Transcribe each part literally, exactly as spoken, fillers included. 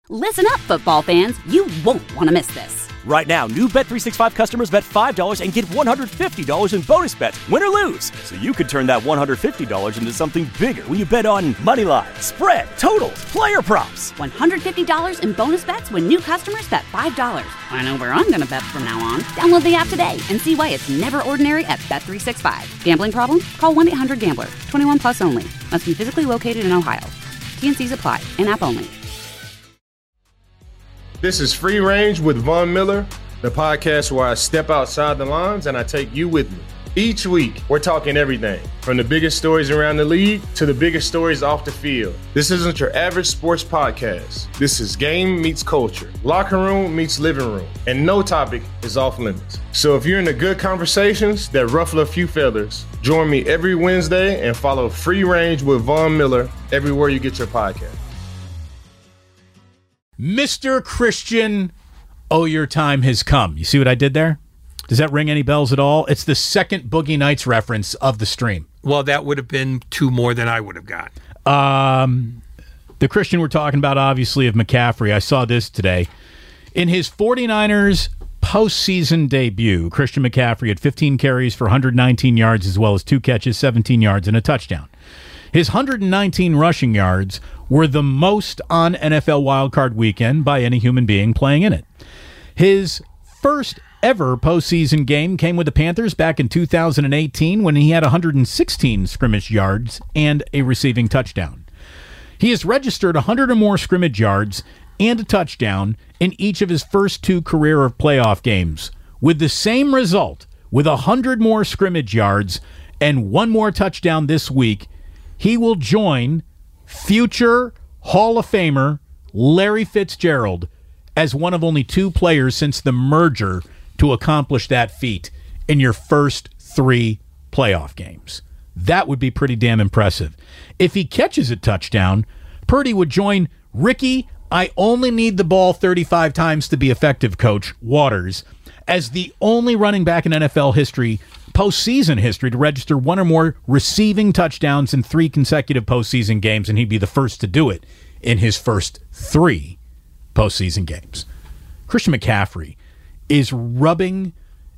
Listen up, football fans. You won't want to miss this. Right now, new Bet three sixty-five customers bet five dollars and get one hundred fifty dollars in bonus bets, win or lose. So you could turn that one hundred fifty dollars into something bigger when you bet on money line, spread, totals, player props. one hundred fifty dollars in bonus bets when new customers bet five dollars. I know where I'm going to bet from now on. Download the app today and see why it's never ordinary at Bet three sixty-five. Gambling problem? Call one eight hundred gambler. twenty-one plus only. Must be physically located in Ohio. T N Cs apply. In-app only. This is Free Range with Von Miller, the podcast where I step outside the lines and I take you with me. Each week, we're talking everything from the biggest stories around the league to the biggest stories off the field. This isn't your average sports podcast. This is game meets culture, locker room meets living room, and no topic is off limits. So if you're into good conversations that ruffle a few feathers, join me every Wednesday and follow Free Range with Von Miller everywhere you get your podcast. Mister Christian, oh, your time has come. You see what I did there? Does that ring any bells at all? It's the second Boogie Nights reference of the stream. Well, that would have been two more than I would have got. Um, the Christian we're talking about, obviously, of McCaffrey. I saw this today. In his 49ers postseason debut, Christian McCaffrey had fifteen carries for one hundred nineteen yards as well as two catches, seventeen yards, and a touchdown. His one hundred nineteen rushing yards were the most on N F L Wildcard Weekend by any human being playing in it. His first ever postseason game came with the Panthers back in two thousand eighteen when he had one hundred sixteen scrimmage yards and a receiving touchdown. He has registered one hundred or more scrimmage yards and a touchdown in each of his first two career playoff games, with the same result, with one hundred more scrimmage yards and one more touchdown this week. He will join future Hall of Famer Larry Fitzgerald as one of only two players since the merger to accomplish that feat in your first three playoff games. That would be pretty damn impressive. If he catches a touchdown, Purdy would join Ricky, I only need the ball thirty-five times to be effective, coach, Waters, as the only running back in N F L history, postseason history, to register one or more receiving touchdowns in three consecutive postseason games, and he'd be the first to do it in his first three postseason games. Christian McCaffrey is rubbing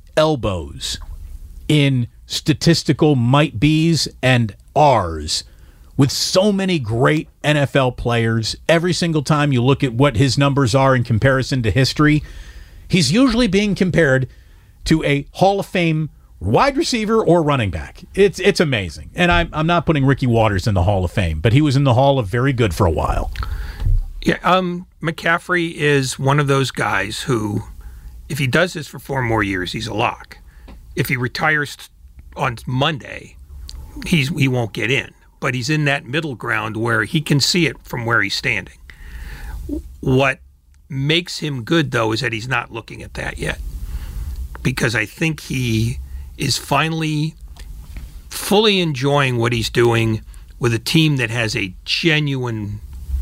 elbows in statistical might-be's and R's with so many great N F L players. Every single time you look at what his numbers are in comparison to history, he's usually being compared to a Hall of Fame wide receiver or running back. It's it's amazing. And I'm, I'm not putting Ricky Waters in the Hall of Fame, but he was in the Hall of Very Good for a while. Yeah, um, McCaffrey is one of those guys who, if he does this for four more years, he's a lock. If he retires on Monday, he's he won't get in. But he's in that middle ground where he can see it from where he's standing. What makes him good, though, is that he's not looking at that yet. Because I think he is finally fully enjoying what he's doing with a team that has a genuine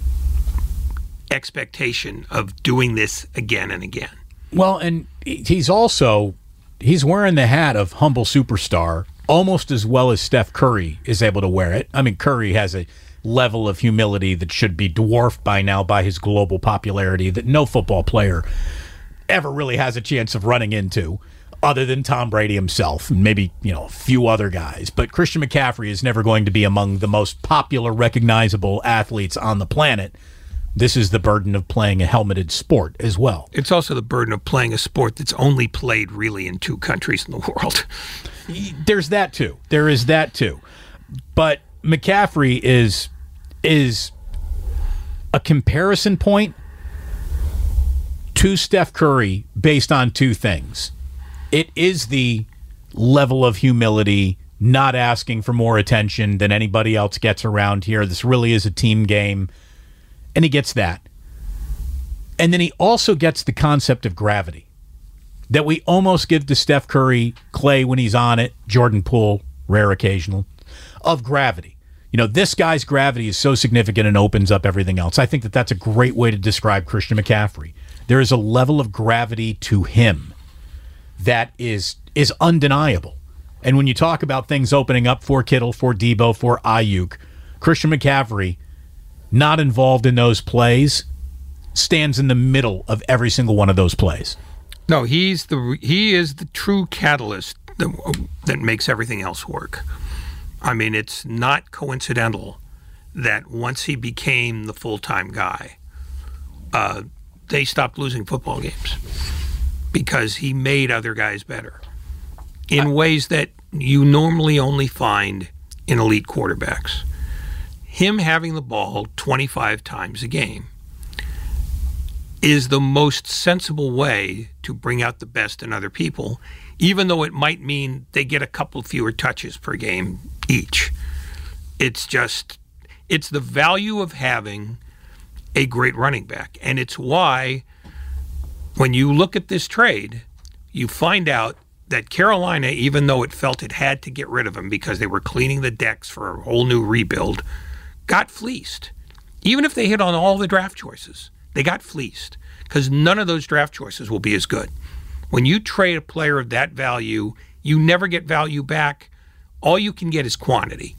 expectation of doing this again and again. Well, and he's also, he's wearing the hat of humble superstar almost as well as Steph Curry is able to wear it. I mean, Curry has a level of humility that should be dwarfed by now by his global popularity that no football player ever really has a chance of running into, other than Tom Brady himself and maybe, you know, a few other guys. But Christian McCaffrey is never going to be among the most popular, recognizable athletes on the planet. This is the burden of playing a helmeted sport as well. It's also the burden of playing a sport that's only played really in two countries in the world. There's that too. There is that too. But McCaffrey is is a comparison point to Steph Curry based on two things. It is the level of humility, not asking for more attention than anybody else gets around here. This really is a team game. And he gets that. And then he also gets the concept of gravity that we almost give to Steph Curry, Clay when he's on it, Jordan Poole, rare occasional, of gravity. You know, this guy's gravity is so significant and opens up everything else. I think that that's a great way to describe Christian McCaffrey. There is a level of gravity to him that is is undeniable. And when you talk about things opening up for Kittle, for Debo, for Ayuk, Christian McCaffrey, not involved in those plays, stands in the middle of every single one of those plays. No, he's the he is the true catalyst that, that makes everything else work. I mean, it's not coincidental that once he became the full-time guy, uh, they stopped losing football games because he made other guys better in I, ways that you normally only find in elite quarterbacks. Him having the ball twenty-five times a game is the most sensible way to bring out the best in other people, even though it might mean they get a couple fewer touches per game each. It's just, it's the value of having a great running back. And it's why when you look at this trade, you find out that Carolina, even though it felt it had to get rid of him because they were cleaning the decks for a whole new rebuild, got fleeced. Even if they hit on all the draft choices, they got fleeced because none of those draft choices will be as good. When you trade a player of that value, you never get value back. All you can get is quantity.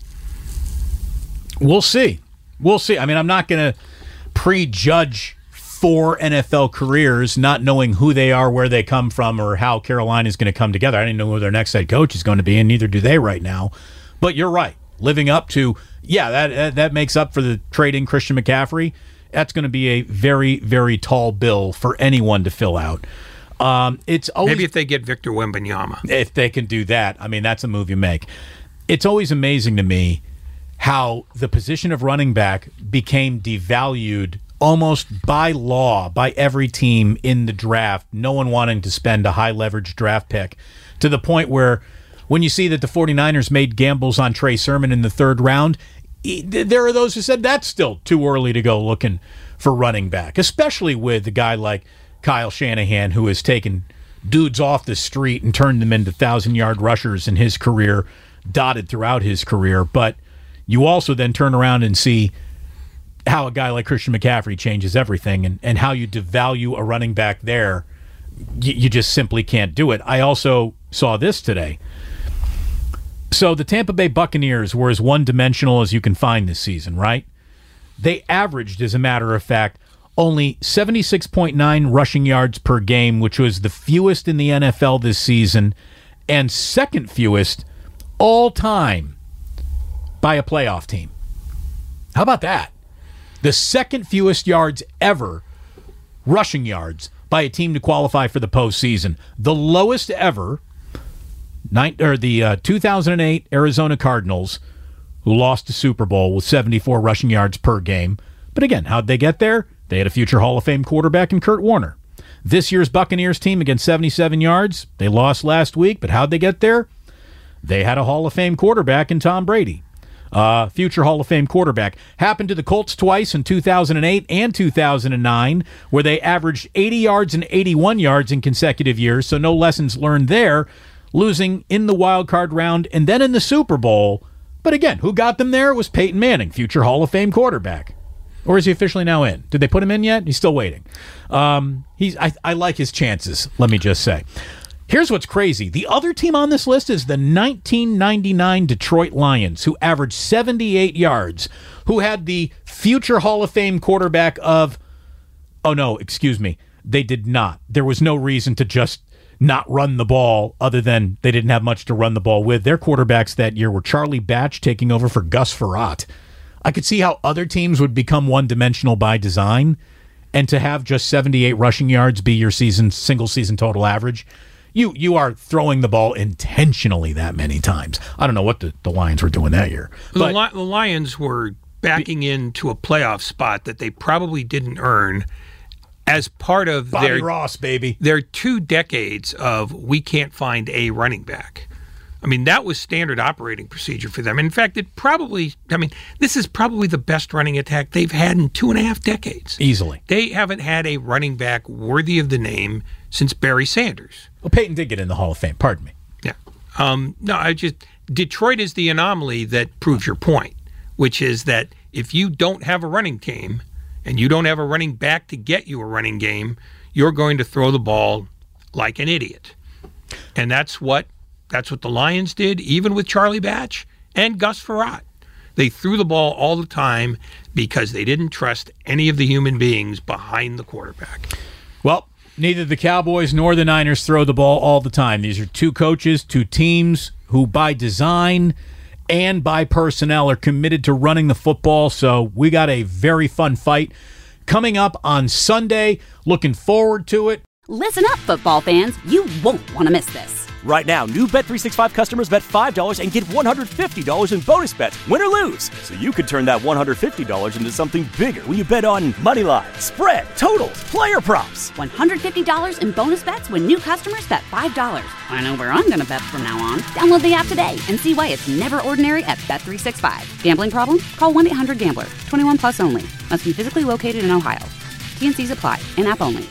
We'll see. We'll see. I mean, I'm not going to prejudge four N F L careers not knowing who they are, where they come from, or how Carolina is going to come together. I didn't know who their next head coach is going to be, and neither do they right now. But you're right. Living up to, yeah, that that makes up for the trading Christian McCaffrey. That's going to be a very, very tall bill for anyone to fill out. Um, it's always, maybe if they get Victor Wembanyama. If they can do that, I mean, that's a move you make. It's always amazing to me how the position of running back became devalued almost by law by every team in the draft, no one wanting to spend a high-leverage draft pick, to the point where when you see that the 49ers made gambles on Trey Sermon in the third round, there are those who said that's still too early to go looking for running back, especially with a guy like Kyle Shanahan, who has taken dudes off the street and turned them into thousand-yard rushers in his career, dotted throughout his career. But you also then turn around and see how a guy like Christian McCaffrey changes everything, and, and how you devalue a running back there. You, you just simply can't do it. I also saw this today. So the Tampa Bay Buccaneers were as one-dimensional as you can find this season, right? They averaged, as a matter of fact, only seventy-six point nine rushing yards per game, which was the fewest in the N F L this season, and second fewest all time by a playoff team. How about that? The second fewest yards ever, rushing yards, by a team to qualify for the postseason. The lowest ever, nine, or the uh, two thousand eight Arizona Cardinals, who lost the Super Bowl with seventy-four rushing yards per game. But again, how'd they get there? They had a future Hall of Fame quarterback in Kurt Warner. This year's Buccaneers team against seventy-seven yards. They lost last week, but how'd they get there? They had a Hall of Fame quarterback in Tom Brady. Uh, future Hall of Fame quarterback. Happened to the Colts twice in two thousand eight and two thousand nine, where they averaged eighty yards and eighty-one yards in consecutive years, so no lessons learned there, losing in the wild card round and then in the Super Bowl. But again, who got them there? It was Peyton Manning, future Hall of Fame quarterback. Or is he officially now in? Did they put him in yet? He's still waiting. Um, he's. I, I like his chances, let me just say. Here's what's crazy. The other team on this list is the nineteen ninety-nine Detroit Lions, who averaged seventy-eight yards, who had the future Hall of Fame quarterback of, oh no, excuse me, they did not. There was no reason to just not run the ball other than they didn't have much to run the ball with. Their quarterbacks that year were Charlie Batch taking over for Gus Frerotte. I could see how other teams would become one-dimensional by design, and to have just seventy-eight rushing yards be your season single season total average, you you are throwing the ball intentionally that many times. I don't know what the, the Lions were doing that year. But the, Li- the Lions were backing be, into a playoff spot that they probably didn't earn as part of Bobby their Ross, baby. their two decades of we can't find a running back. I mean, that was standard operating procedure for them. In fact, it probably, I mean, this is probably the best running attack they've had in two and a half decades. Easily. They haven't had a running back worthy of the name since Barry Sanders. Well, Peyton did get in the Hall of Fame. Pardon me. Yeah. Um, no, I just, Detroit is the anomaly that proves your point, which is that if you don't have a running game and you don't have a running back to get you a running game, you're going to throw the ball like an idiot. And that's what That's what the Lions did, even with Charlie Batch and Gus Frerotte. They threw the ball all the time because they didn't trust any of the human beings behind the quarterback. Well, neither the Cowboys nor the Niners throw the ball all the time. These are two coaches, two teams who by design and by personnel are committed to running the football. So we got a very fun fight coming up on Sunday. Looking forward to it. Listen up, football fans. You won't want to miss this. Right now, new Bet three sixty-five customers bet five dollars and get one hundred fifty dollars in bonus bets, win or lose. So you could turn that one hundred fifty dollars into something bigger when you bet on money line, spread, totals, player props. one hundred fifty dollars in bonus bets when new customers bet five dollars. I know where I'm going to bet from now on. Download the app today and see why it's never ordinary at Bet three sixty-five. Gambling problem? Call one eight hundred gambler. twenty-one plus only. Must be physically located in Ohio. T and C's apply. In-app only.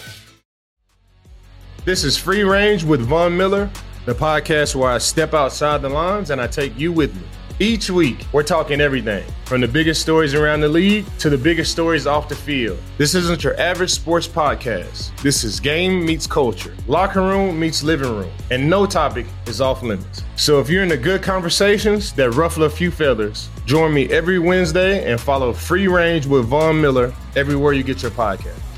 This is Free Range with Von Miller, the podcast where I step outside the lines and I take you with me. Each week, we're talking everything from the biggest stories around the league to the biggest stories off the field. This isn't your average sports podcast. This is game meets culture, locker room meets living room, and no topic is off limits. So if you're into good conversations that ruffle a few feathers, join me every Wednesday and follow Free Range with Von Miller everywhere you get your podcast.